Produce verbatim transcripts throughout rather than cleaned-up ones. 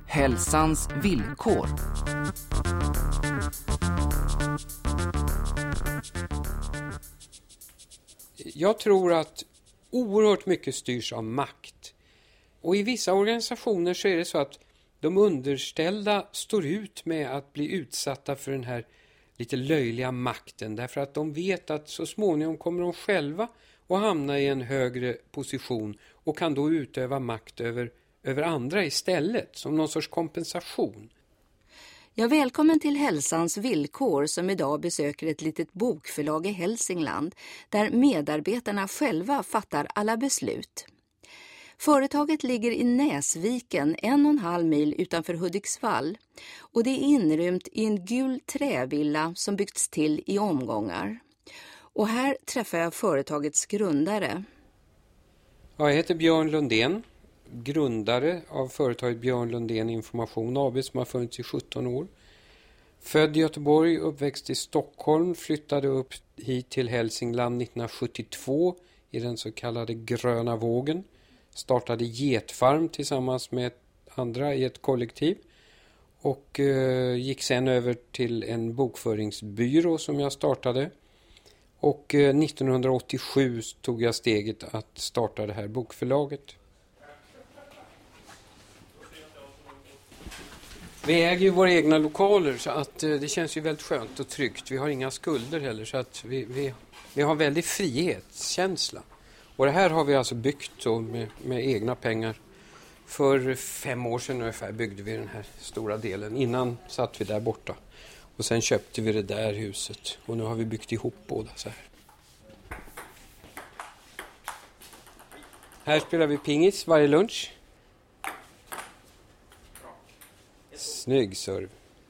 Hälsans villkor. Jag tror att oerhört mycket styrs av makt. Och i vissa organisationer så är det så att de underställda står ut med att bli utsatta för den här lite löjliga makten. Därför att de vet att så småningom kommer de själva att hamna i en högre position och kan då utöva makt över, över andra istället som någon sorts kompensation. Ja, välkommen till Hälsans villkor som idag besöker ett litet bokförlag i Hälsingland där medarbetarna själva fattar alla beslut. Företaget ligger i Näsviken, en och en halv mil utanför Hudiksvall, och det är inrymt i en gul trävilla som byggts till i omgångar. Och här träffar jag företagets grundare. Ja, jag heter Björn Lundén, grundare av företaget Björn Lundén Information A B som har funnits i sjutton år. Född i Göteborg, uppväxt i Stockholm, flyttade upp hit till Hälsingland nittonhundrasjuttiotvå i den så kallade gröna vågen. Startade Getfarm tillsammans med andra i ett kollektiv och eh, gick sen över till en bokföringsbyrå som jag startade. Och eh, nittonhundraåttiosju tog jag steget att starta det här bokförlaget. Vi äger ju våra egna lokaler så att eh, det känns ju väldigt skönt och tryggt. Vi har inga skulder heller så att vi, vi, vi har väldigt frihetskänsla. Och det här har vi alltså byggt då med, med egna pengar. För fem år sedan ungefär byggde vi den här stora delen. Innan satt vi där borta. Och sen köpte vi det där huset. Och nu har vi byggt ihop båda så här. Här spelar vi pingis varje lunch. Snygg serv.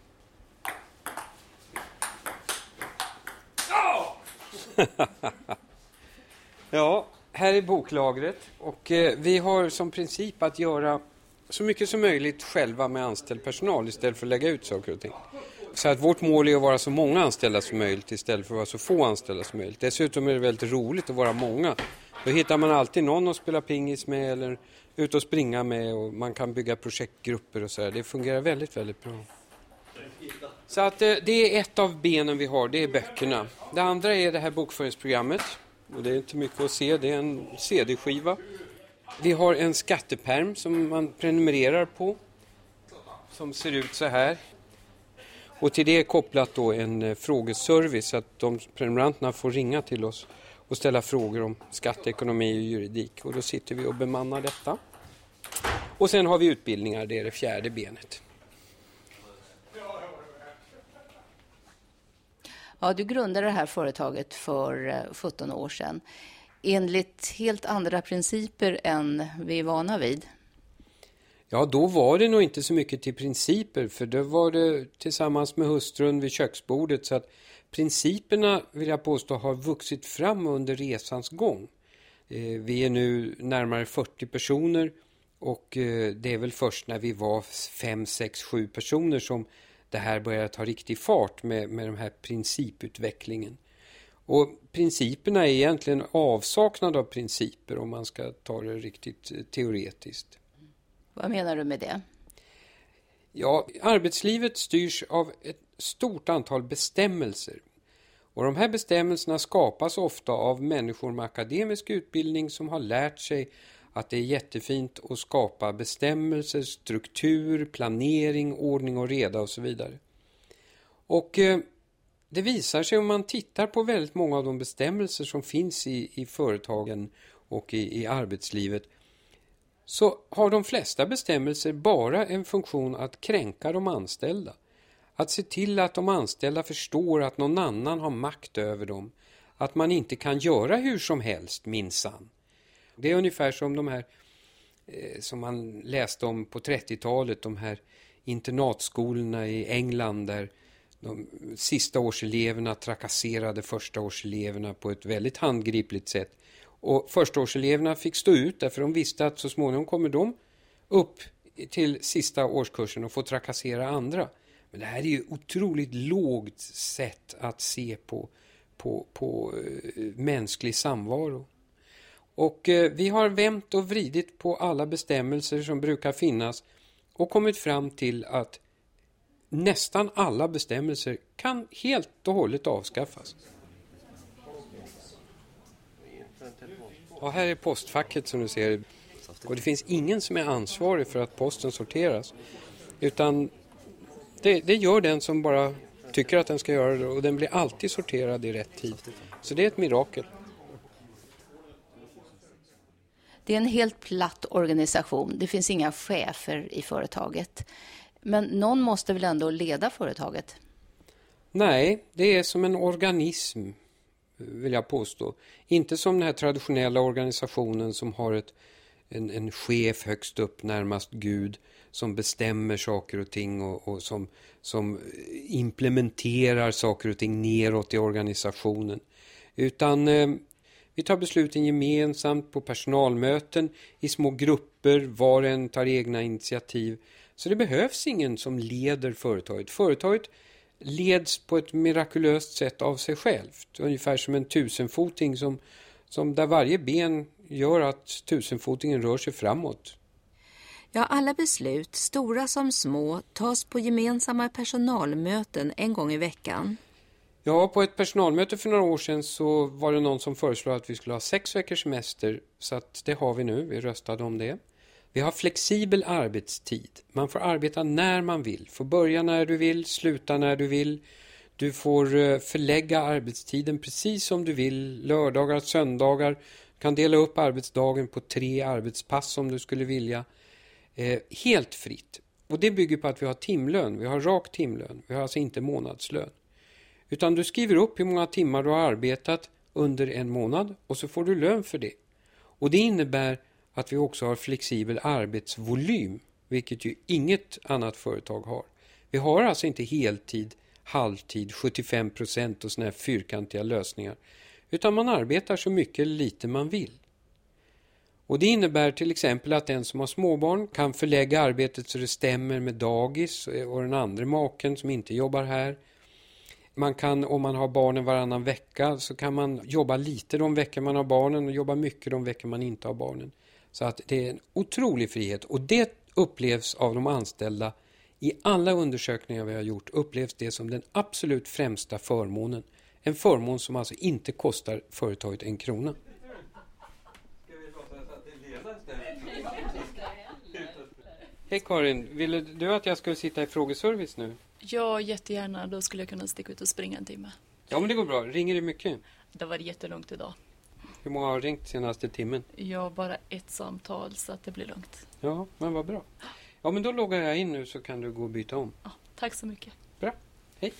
Ja, här är boklagret och eh, vi har som princip att göra så mycket som möjligt själva med anställd personal istället för att lägga ut saker och ting. Så att vårt mål är att vara så många anställda som möjligt istället för att vara så få anställda som möjligt. Dessutom är det väldigt roligt att vara många. Då hittar man alltid någon att spela pingis med eller ut och springa med och man kan bygga projektgrupper och så här. Det fungerar väldigt, väldigt bra. Så att eh, det är ett av benen vi har, det är böckerna. Det andra är det här bokföringsprogrammet. Och det är inte mycket att se, det är en C D-skiva. Vi har en skatteperm som man prenumererar på. Som ser ut så här. Och till det är kopplat då en frågeservice så att de prenumeranterna får ringa till oss och ställa frågor om skatteekonomi och juridik. Och då sitter vi och bemannar detta. Och sen har vi utbildningar, det är det fjärde benet. Ja, du grundade det här företaget för sjutton år sedan. Enligt helt andra principer än vi är vana vid. Ja, då var det nog inte så mycket till principer. För då var det tillsammans med hustrun vid köksbordet. Så att principerna, vill jag påstå, har vuxit fram under resans gång. Eh, vi är nu närmare fyrtio personer. Och eh, det är väl först när vi var fem, sex, sju personer som det här börjar ta riktig fart med, med den här principutvecklingen. Och principerna är egentligen avsaknad av principer om man ska ta det riktigt teoretiskt. Vad menar du med det? Ja, arbetslivet styrs av ett stort antal bestämmelser. Och de här bestämmelserna skapas ofta av människor med akademisk utbildning som har lärt sig att det är jättefint att skapa bestämmelser, struktur, planering, ordning och reda och så vidare. Och eh, det visar sig om man tittar på väldigt många av de bestämmelser som finns i, i företagen och i, i arbetslivet, så har de flesta bestämmelser bara en funktion att kränka de anställda. Att se till att de anställda förstår att någon annan har makt över dem. Att man inte kan göra hur som helst, minsann. Det är ungefär som de här eh, som man läste om på trettiotalet, de här internatskolorna i England där de sista årseleverna trakasserade första årseleverna på ett väldigt handgripligt sätt. Och första årseleverna fick stå ut därför de visste att så småningom kommer de upp till sista årskursen och få trakassera andra. Men det här är ju otroligt lågt sätt att se på, på, på uh, mänsklig samvaro. Och uh, vi har vänt och vridit på alla bestämmelser som brukar finnas och kommit fram till att nästan alla bestämmelser kan helt och hållet avskaffas. Ja, här är postfacket som du ser. Och det finns ingen som är ansvarig för att posten sorteras. Utan det, det gör den som bara tycker att den ska göra det. Och den blir alltid sorterad i rätt tid. Så det är ett mirakel. Det är en helt platt organisation. Det finns inga chefer i företaget. Men någon måste väl ändå leda företaget? Nej, det är som en organism, vill jag påstå. Inte som den här traditionella organisationen som har ett, en, en chef högst upp, närmast Gud, som bestämmer saker och ting och, och som, som implementerar saker och ting neråt i organisationen. Utan eh, vi tar besluten gemensamt på personalmöten i små grupper, var och en tar egna initiativ. Så det behövs ingen som leder företaget. Företaget leds på ett mirakulöst sätt av sig självt. Ungefär som en tusenfoting som, som där varje ben gör att tusenfotingen rör sig framåt. Ja, alla beslut, stora som små, tas på gemensamma personalmöten en gång i veckan. Ja, på ett personalmöte för några år sedan så var det någon som föreslog att vi skulle ha sex veckors semester. Så att det har vi nu, vi röstade om det. Vi har flexibel arbetstid. Man får arbeta när man vill. Får börja när du vill, sluta när du vill. Du får förlägga arbetstiden precis som du vill. Lördagar, söndagar. Du kan dela upp arbetsdagen på tre arbetspass om du skulle vilja. Eh, helt fritt. Och det bygger på att vi har timlön. Vi har rak timlön. Vi har alltså inte månadslön. Utan du skriver upp hur många timmar du har arbetat under en månad. Och så får du lön för det. Och det innebär att vi också har flexibel arbetsvolym, vilket ju inget annat företag har. Vi har alltså inte heltid, halvtid, sjuttiofem procent och såna här fyrkantiga lösningar. Utan man arbetar så mycket eller lite man vill. Och det innebär till exempel att den som har småbarn kan förlägga arbetet så det stämmer med dagis och den andra maken som inte jobbar här. Man kan, om man har barnen varannan vecka, så kan man jobba lite de veckor man har barnen och jobba mycket de veckor man inte har barnen. Så att det är en otrolig frihet, och det upplevs av de anställda i alla undersökningar vi har gjort, upplevs det som den absolut främsta förmånen. En förmån som alltså inte kostar företaget en krona. Hej Karin, ville du att jag skulle sitta i frågeservice nu? Ja, jättegärna. Då skulle jag kunna sticka ut och springa en timme. Ja, men det går bra. Ringer det mycket? Det var jättelugnt idag. Hur många har ringt senaste timmen? Ja, bara ett samtal så att det blir lugnt. Ja, men vad bra. Ja, men då loggar jag in nu så kan du gå och byta om. Ja, tack så mycket. Bra, hej.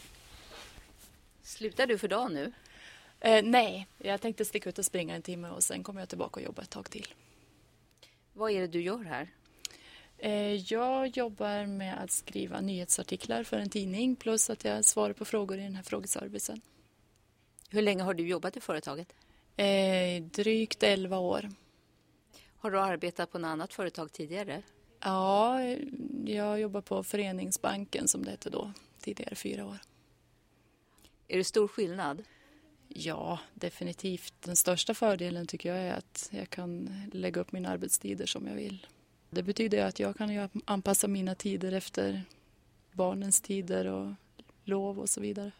Slutar du för dagen nu? Eh, nej, jag tänkte sticka ut och springa en timme och sen kommer jag tillbaka och jobba ett tag till. Vad är det du gör här? Eh, jag jobbar med att skriva nyhetsartiklar för en tidning plus att jag svarar på frågor i den här frågeservicen. Hur länge har du jobbat i företaget? Eh, drygt elva år. Har du arbetat på något annat företag tidigare? Ja, jag jobbar på Föreningsbanken som det hette då, tidigare fyra år. Är det stor skillnad? Ja, definitivt. Den största fördelen tycker jag är att jag kan lägga upp mina arbetstider som jag vill. Det betyder att jag kan ju anpassa mina tider efter barnens tider och lov och så vidare.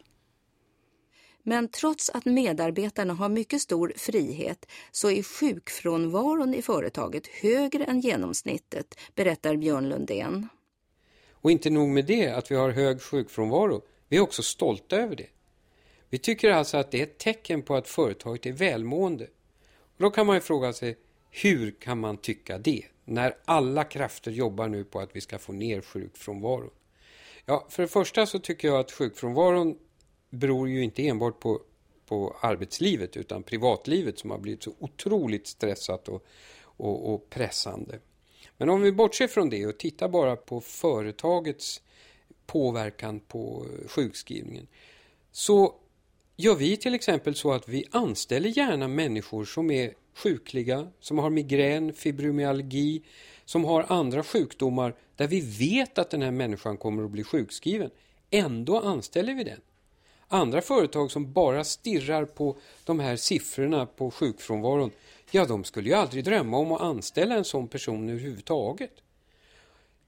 Men trots att medarbetarna har mycket stor frihet så är sjukfrånvaron i företaget högre än genomsnittet, berättar Björn Lundén. Och inte nog med det att vi har hög sjukfrånvaro, vi är också stolta över det. Vi tycker alltså att det är ett tecken på att företaget är välmående. Och då kan man ju fråga sig, hur kan man tycka det? När alla krafter jobbar nu på att vi ska få ner sjukfrånvaron. Ja, för det första så tycker jag att sjukfrånvaron beror ju inte enbart på, på arbetslivet utan privatlivet som har blivit så otroligt stressat och, och, och pressande. Men om vi bortser från det och tittar bara på företagets påverkan på sjukskrivningen, så gör vi till exempel så att vi anställer gärna människor som är sjukliga, som har migrän, fibromyalgi, som har andra sjukdomar där vi vet att den här människan kommer att bli sjukskriven. Ändå anställer vi den. Andra företag som bara stirrar på de här siffrorna på sjukfrånvaron, ja, de skulle ju aldrig drömma om att anställa en sån person överhuvudtaget.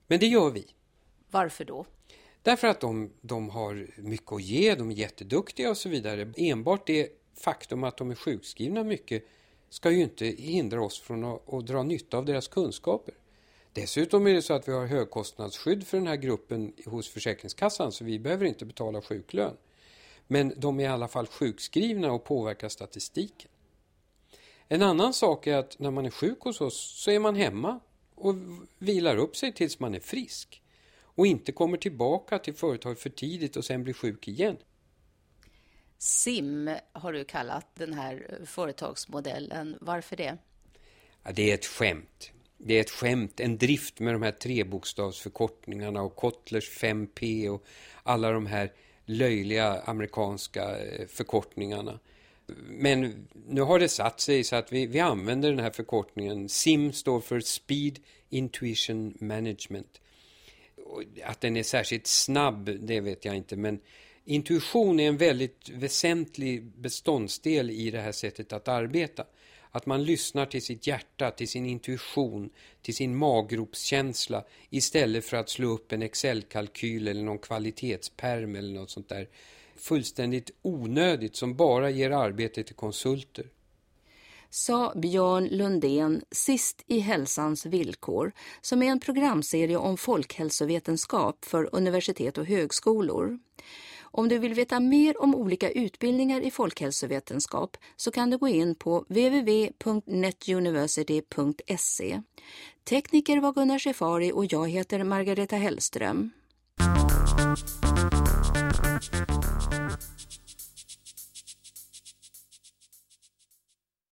Men det gör vi. Varför då? Därför att de, de har mycket att ge, de är jätteduktiga och så vidare. Enbart det faktum att de är sjukskrivna mycket ska ju inte hindra oss från att, att dra nytta av deras kunskaper. Dessutom är det så att vi har högkostnadsskydd för den här gruppen hos Försäkringskassan, så vi behöver inte betala sjuklön. Men de är i alla fall sjukskrivna och påverkar statistiken. En annan sak är att när man är sjuk hos oss så är man hemma och vilar upp sig tills man är frisk. Och inte kommer tillbaka till företaget för tidigt och sen blir sjuk igen. S I M har du kallat den här företagsmodellen. Varför det? Ja, det är ett skämt. Det är ett skämt, en drift med de här trebokstavsförkortningarna och Kotlers fem P och alla de här löjliga amerikanska förkortningarna. Men nu har det satt sig så att vi, vi använder den här förkortningen. S I M står för Speed Intuition Management. Att den är särskilt snabb, det vet jag inte, men intuition är en väldigt väsentlig beståndsdel i det här sättet att arbeta. Att man lyssnar till sitt hjärta, till sin intuition, till sin maggropskänsla istället för att slå upp en Excel-kalkyl eller någon kvalitetspärm eller något sånt där fullständigt onödigt som bara ger arbete till konsulter. Sa Björn Lundén sist i Hälsans villkor, som är en programserie om folkhälsovetenskap för universitet och högskolor. Om du vill veta mer om olika utbildningar i folkhälsovetenskap så kan du gå in på w w w punkt netuniversity punkt se. Tekniker var Gunnar Schifari och jag heter Margareta Hellström.